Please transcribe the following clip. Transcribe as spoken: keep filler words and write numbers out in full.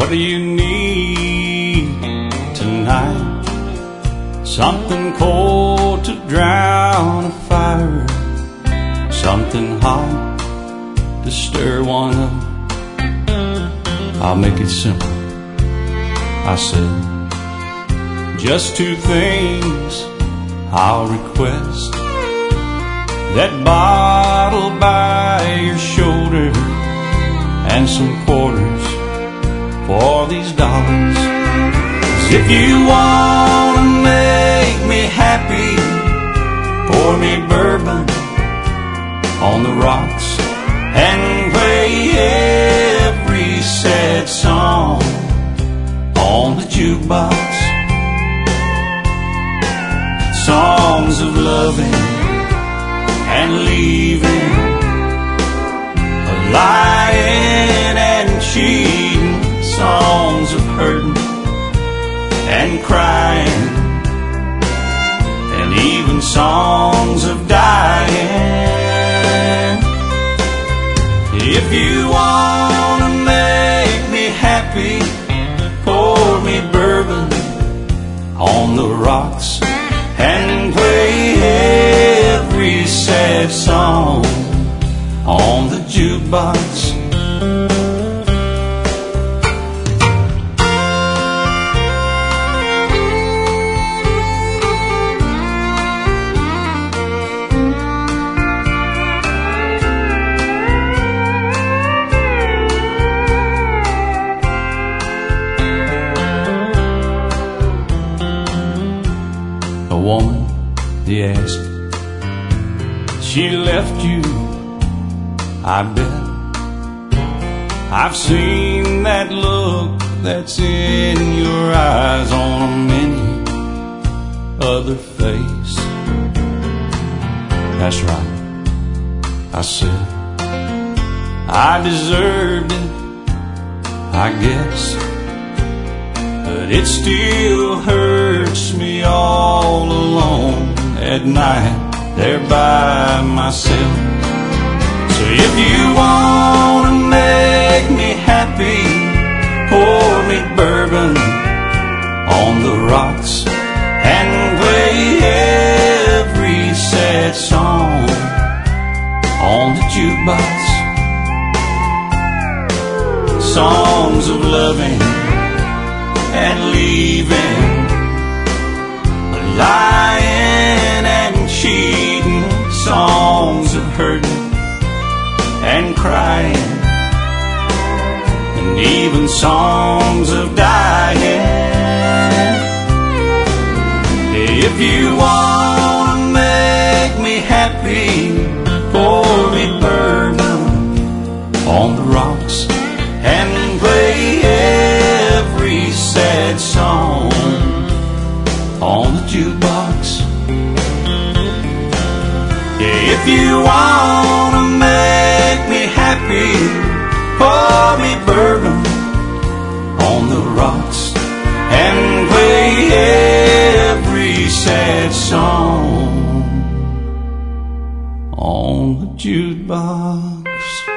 What do you need tonight? Something cold to drown a fire, something hot to stir one up. I'll make it simple, I said. Just two things I'll request: that bottle by your shoulder and some quarters for these dollars. 'Cause if you wanna make me happy, pour me bourbon on the rocks and play every sad song on the jukebox. Songs of loving and leaving, lying and cheating, songs of hurting and crying, and even songs of dying. If you wanna make me happy, pour me bourbon on the rocks and play every sad song on the jukebox. A woman, they asked, she left you, I bet. I've seen that look that's in your eyes on a many other face. That's right, I said. I deserved it, I guess, but it still hurts me all alone at night there by myself. So if you wanna make me happy, pour me bourbon on the rocks and play every sad song on the jukebox. Songs of loving and leaving, lying and cheating, songs of hurting and crying, and even songs of dying. If you wanna make me happy, pour me bourbon on the rocks and play every sad song on the jukebox. If you wanna make me happy, pour me bourbon on the rocks and play every sad song on the jukebox.